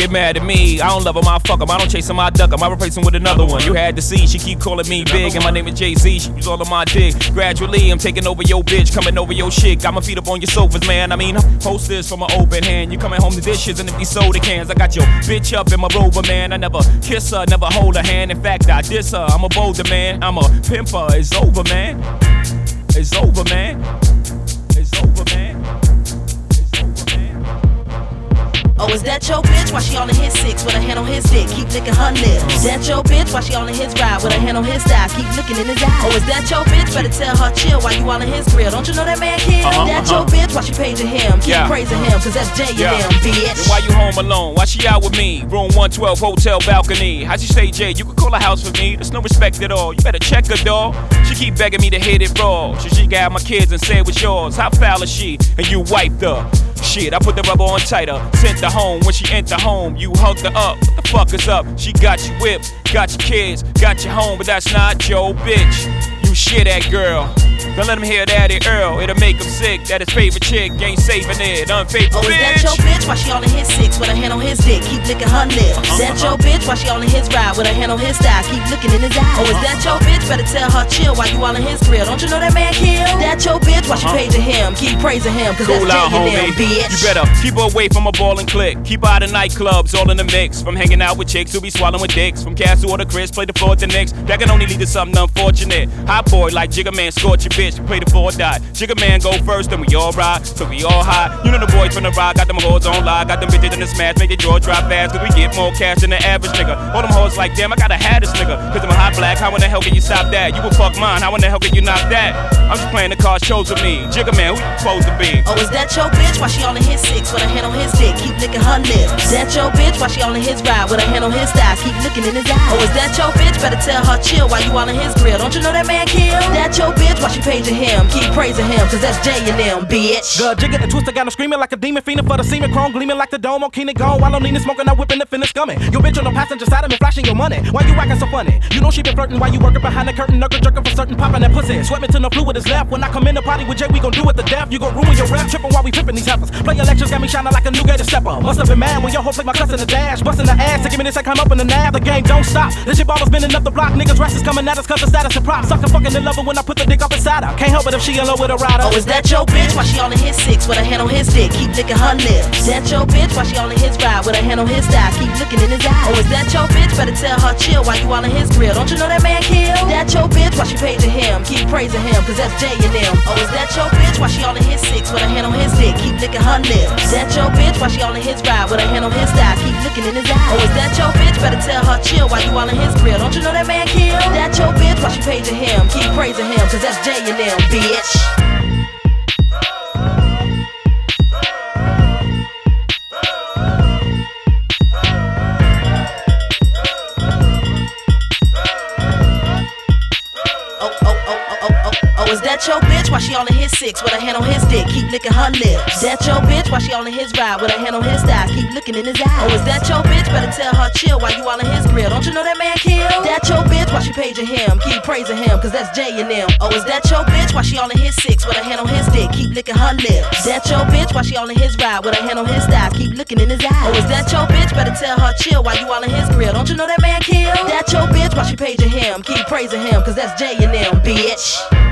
get mad at me. I don't love him, I fuck him. I don't chase him, I duck him. I replace him with another one. You had to see, she keep calling me big, and my name is Jay-Z. She was all on my dick. Gradually, I'm taking over your bitch, coming over your shit. Got my feet up on your sofas, man. I mean, post this from an open hand. You coming home to dishes and empty soda cans. I got your bitch up in my rover, man. I never kiss her, never hold her hand. In fact, I diss her. I'm a bolder man. I'm a pimper. It's over, man. It's over, man. It's over, man. Oh, is that your bitch? Why she all in his six with her hand on his dick? Keep licking her lips. That your bitch? Why she all in his ride with her hand on his thigh? Keep looking in his eyes. Oh, is that your bitch? Better tell her chill while you all in his grill. Don't you know that man kill? That your bitch? Why she paging him? Keep praising him, cause that's Jay and them, bitch. Then why you home alone? Why she out with me? Room 112, hotel balcony. How she say, Jay, you can call a house for me. There's no respect at all. You better check her, dawg. She keep begging me to hit it raw. She got my kids and say it was yours. How foul is she? And you wiped her. Shit, I put the rubber on tighter. Sent her home. When she enter home, you hugged her up. What the fuck is up? She got you whipped, got your kids, got you home, but that's not your bitch. You shit that girl. Don't let him hear Daddy Earl. It'll make him sick that his favorite chick ain't saving it. Unfaithful bitch. Oh, is that your bitch? Why she all in his six with her hand on his dick? Keep licking her lips. That your bitch? Why she all in his ride with her hand on his thigh? Keep looking in his eyes. Oh, is that your bitch? Better tell her chill while you all in his grill. Don't you know that man kill? That your bitch? Why she paging him? Keep praising him, cause cool that's Jay out, and them, bitch. You better keep her away from a ball and click. Keep her out of nightclubs, all in the mix. From hanging out with chicks who be swallowing dicks. From cats who order Chris, play the floor at the Knicks. That can only lead to something unfortunate. Hot boy like Jigga Man, scorch your bitch. Play the floor, die. Jigga Man go first, then we all ride, so we all high. You know the boys from the ride, got them hoes on live, got them bitches in the smash, make the jaw drop fast, cause we get more cash than the average nigga. All them hoes like, damn, I gotta have this nigga, cause I'm a hot black, how in the hell can you stop that? You will fuck mine, how in the hell can you knock that? I'm just playing the cards chose with me. Jigga Man, who you supposed to be? Oh, is that your bitch? Why she all in his six with her hand on his dick? Keep licking her lips. That your bitch? Why she all in his ride with her hand on his thigh? Keep looking in his eyes. Oh, is that your bitch? Better tell her chill while you all in his grill. Don't you know that man kill? That your bitch? Why she paging him? Keep praising him, cause that's Jay and them, bitch. Good jigger and twister got him screaming like a demon, fiending for the semen, chrome gleaming like the dome on Keenan gone. While I'm leaning, smoking, I'm whipping the finish gumming. Your bitch on the passenger side of me, flashing your money. Why you acting so funny? You know she been flirting while you working behind the curtain, knuckle jerking for certain, popping that pussy. Sweat me till no fluid is left. When I come in the party with Jay, we gon' do it to death. You gon' ruin your rap, tripping while we pippin' these heifers. Play elections got me shining like a new gator stepper. Must have been mad when your hoe flick my cuss in the dash, busting the ass to give me this, I come up in the nab. The game don't stop. This shit ball was bending up the block. Niggas rest is coming at us cause the status and props. Sucker fucking in love when I put the dick up inside her. Can't help it if she in love with a rider. Oh, is that your bitch? Why she all in his six with her hand on his dick? Keep licking her lips. That your bitch? Why she all in his ride with her hand on his thigh? Keep looking in his eyes. Oh, is that your bitch? Better tell her chill while you all in his grill. Don't you know that man kill? That your bitch? Why she paging him? Keep praising him, cause that's Jay and them. Oh, is that your bitch? Why she all in his six with her hand on his dick? Keep licking her lips. That your bitch? Why she all in his ride with her hand on his thigh? Keep looking in his eyes. Oh, is that your bitch? Better tell her chill while you all in his grill. Don't you know that man kill? That your bitch? Why she paging him? Keep praising him, cause that's Jay and them, bitch. Oh, is that your bitch? Why she all in his six with her hand on his dick? Keep licking her lips. That your bitch? Why she all in his ride with her hand on his thigh? Keep looking in his eyes. Oh, is that your bitch? Better tell her chill while you all in his grill. Don't you know that man kill? That your bitch? Why she paging him? Keep praising him, cause that's Jay and them. Oh, is that your bitch? Why she all in his six with her hand on his dick? Keep licking her lips. That your bitch? Why she all in his ride with her hand on his thigh? Keep looking in his eyes. Oh, is that your bitch? Better tell her chill while you all in his grill. Don't you know that man kill? That your bitch? Why she paging him? Keep praising him, cause that's Jay and them, bitch.